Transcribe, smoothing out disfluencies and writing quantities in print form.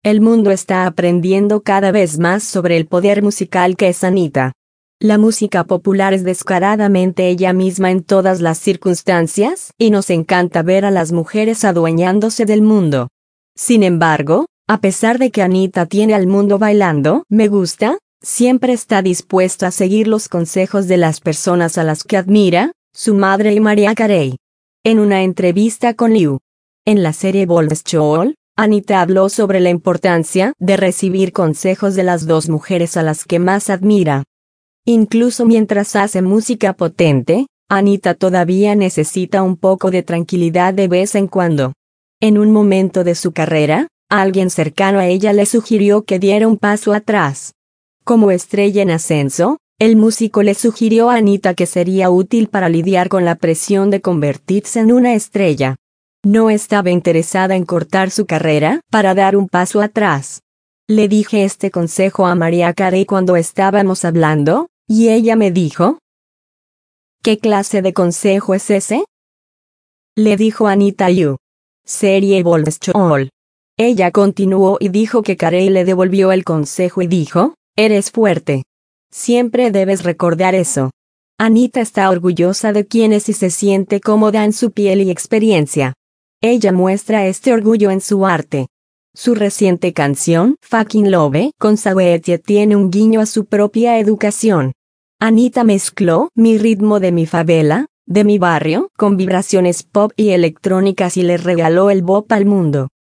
El mundo está aprendiendo cada vez más sobre el poder musical que es Anitta. La música popular es descaradamente ella misma en todas las circunstancias, y nos encanta ver a las mujeres adueñándose del mundo. Sin embargo, a pesar de que Anitta tiene al mundo bailando, me gusta, siempre está dispuesta a seguir los consejos de las personas a las que admira, su madre y Mariah Carey. En una entrevista con Liu, en la serie Bold School, Anitta habló sobre la importancia de recibir consejos de las dos mujeres a las que más admira. Incluso mientras hace música potente, Anitta todavía necesita un poco de tranquilidad de vez en cuando. En un momento de su carrera, alguien cercano a ella le sugirió que diera un paso atrás. Como estrella en ascenso, el músico le sugirió a Anitta que sería útil para lidiar con la presión de convertirse en una estrella. No estaba interesada en cortar su carrera para dar un paso atrás. Le dije este consejo a Mariah Carey cuando estábamos hablando, y ella me dijo: ¿qué clase de consejo es ese? Le dijo Anitta a Liu. Serie Bold School. Ella continuó y dijo que Carey le devolvió el consejo y dijo: eres fuerte. Siempre debes recordar eso. Anitta está orgullosa de quién es y se siente cómoda en su piel y experiencia. Ella muestra este orgullo en su arte. Su reciente canción, Fucking Love, con Saweetie tiene un guiño a su propia educación. Anitta mezcló mi ritmo de mi favela, de mi barrio, con vibraciones pop y electrónicas y le regaló el bop al mundo.